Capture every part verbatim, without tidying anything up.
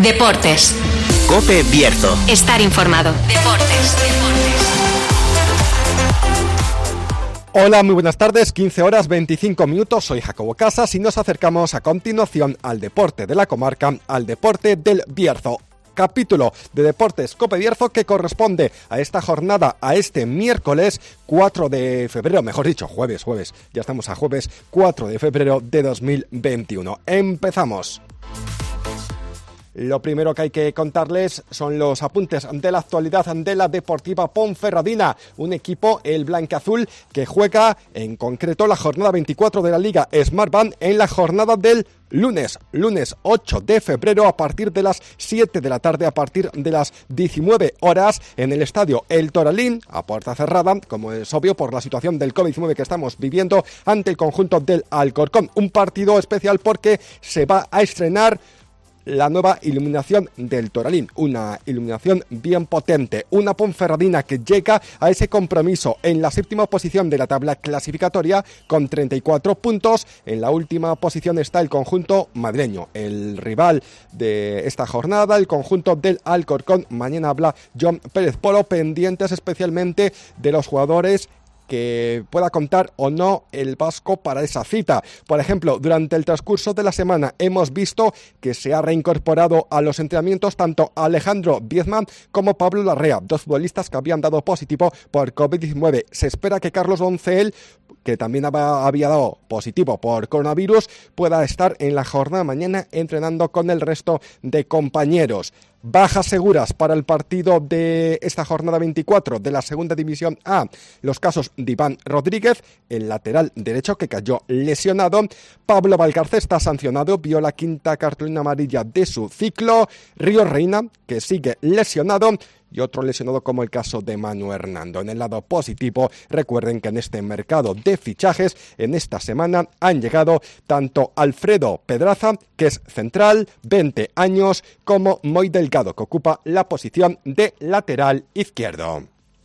Deportes. COPE Bierzo. Estar informado. Deportes. Deportes. Hola, muy buenas tardes, quince horas veinticinco minutos, soy Jacobo Casas y nos acercamos a continuación al deporte de la comarca, al deporte del Bierzo. Capítulo de Deportes COPE Bierzo que corresponde a esta jornada, a este miércoles cuatro de febrero, mejor dicho, jueves, jueves, ya estamos a jueves cuatro de febrero de dos mil veintiuno. Empezamos. Lo primero que hay que contarles son los apuntes de la actualidad de la Deportiva Ponferradina, un equipo, el blancaazul, que juega en concreto la jornada veinticuatro de la Liga Smartbank en la jornada del lunes, lunes ocho de febrero a partir de las siete de la tarde, a partir de las diecinueve horas en el estadio El Toralín, a puerta cerrada, como es obvio por la situación del covid diecinueve que estamos viviendo, ante el conjunto del Alcorcón. Un partido especial porque se va a estrenar la nueva iluminación del Toralín, una iluminación bien potente, una Ponferradina que llega a ese compromiso en la séptima posición de la tabla clasificatoria con treinta y cuatro puntos. En la última posición está el conjunto madrileño, el rival de esta jornada, el conjunto del Alcorcón. Mañana habla John Pérez Polo, pendientes especialmente de los jugadores que pueda contar o no el vasco para esa cita. Por ejemplo, durante el transcurso de la semana hemos visto que se ha reincorporado a los entrenamientos tanto Alejandro Viezman como Pablo Larrea, dos futbolistas que habían dado positivo por covid diecinueve. Se espera que Carlos Doncel, que también había dado positivo por coronavirus, pueda estar en la jornada mañana entrenando con el resto de compañeros. Bajas seguras para el partido de esta jornada veinticuatro de la segunda división A. Los casos de Iván Rodríguez, el lateral derecho que cayó lesionado. Pablo Valcarce está sancionado, vio la quinta cartulina amarilla de su ciclo. Río Reina, que sigue lesionado. Y otro lesionado como el caso de Manu Hernando. En el lado positivo, recuerden que en este mercado de fichajes, en esta semana, han llegado tanto Alfredo Pedraza, que es central, veinte años, como Moy Delgado, que ocupa la posición de lateral izquierdo.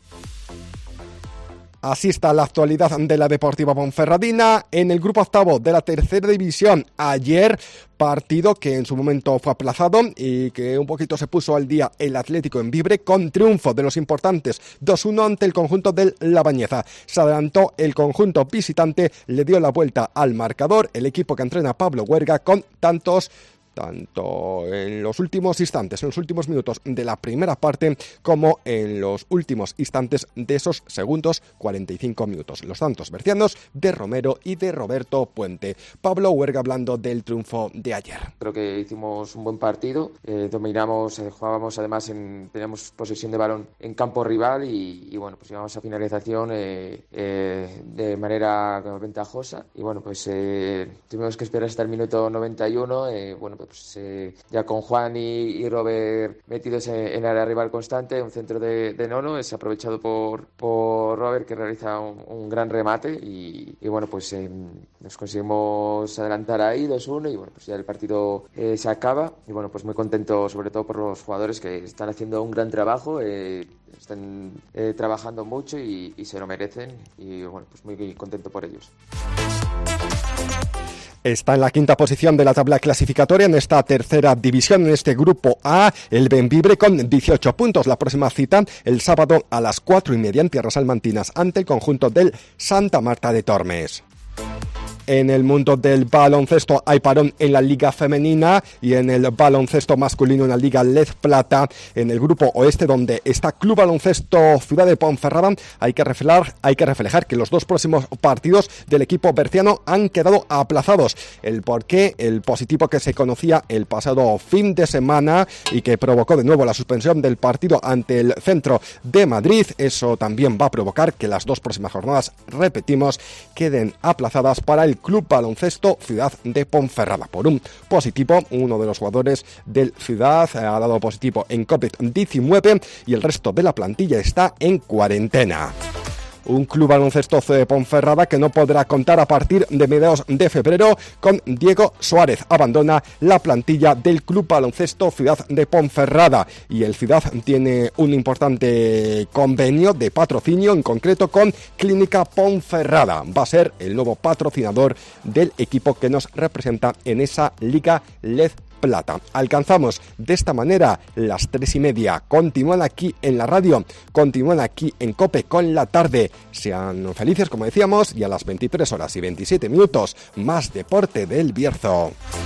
Así está la actualidad de la Deportiva Ponferradina. En el grupo octavo de la tercera división, ayer, partido que en su momento fue aplazado y que un poquito se puso al día el Atlético en Vibre con triunfo de los importantes dos uno ante el conjunto del La Bañeza. Se adelantó el conjunto visitante, le dio la vuelta al marcador el equipo que entrena Pablo Huerga con tantos tanto en los últimos instantes, en los últimos minutos de la primera parte, como en los últimos instantes de esos segundos cuarenta y cinco minutos. Los tantos bercianos de Romero y de Roberto Puente. Pablo Huerga hablando del triunfo de ayer. Creo que hicimos un buen partido, eh, dominamos, eh, jugábamos además, en, teníamos posesión de balón en campo rival y, y bueno, pues llegamos a finalización eh, eh, de manera ventajosa y bueno, pues eh, tuvimos que esperar hasta el minuto noventa y uno, eh, bueno, pues eh, ya con Juan y, y Robert metidos en, en área rival constante, un centro de, de Nono es aprovechado por, por Robert, que realiza un, un gran remate y, y bueno, pues eh, nos conseguimos adelantar ahí dos uno y bueno, pues ya el partido eh, se acaba y bueno, pues muy contento sobre todo por los jugadores que están haciendo un gran trabajo, eh, están eh, trabajando mucho y, y se lo merecen y bueno, pues muy contento por ellos. Está en la quinta posición de la tabla clasificatoria en esta tercera división, en este grupo A, el Bembibre con dieciocho puntos. La próxima cita el sábado a las cuatro y media en Tierras Salmantinas ante el conjunto del Santa Marta de Tormes. En el mundo del baloncesto hay parón en la Liga Femenina y en el baloncesto masculino en la Liga Lez Plata. En el grupo oeste, donde está Club Baloncesto Ciudad de Ponferrada, hay que reflejar, hay que reflejar que los dos próximos partidos del equipo berciano han quedado aplazados. El porqué, el positivo que se conocía el pasado fin de semana y que provocó de nuevo la suspensión del partido ante el Centro de Madrid, eso también va a provocar que las dos próximas jornadas, repetimos, queden aplazadas para el Club Baloncesto Ciudad de Ponferrada. Por un positivo, uno de los jugadores del Ciudad ha dado positivo en covid diecinueve y el resto de la plantilla está en cuarentena. Un Club Baloncesto de Ponferrada que no podrá contar a partir de mediados de febrero con Diego Suárez. Abandona la plantilla del Club Baloncesto Ciudad de Ponferrada y el Ciudad tiene un importante convenio de patrocinio, en concreto con Clínica Ponferrada. Va a ser el nuevo patrocinador del equipo que nos representa en esa Liga Lez plata. Alcanzamos de esta manera las tres y media. Continúan aquí en la radio, continúan aquí en COPE con la tarde. Sean felices, como decíamos, y a las veintitrés horas y veintisiete minutos, más deporte del Bierzo.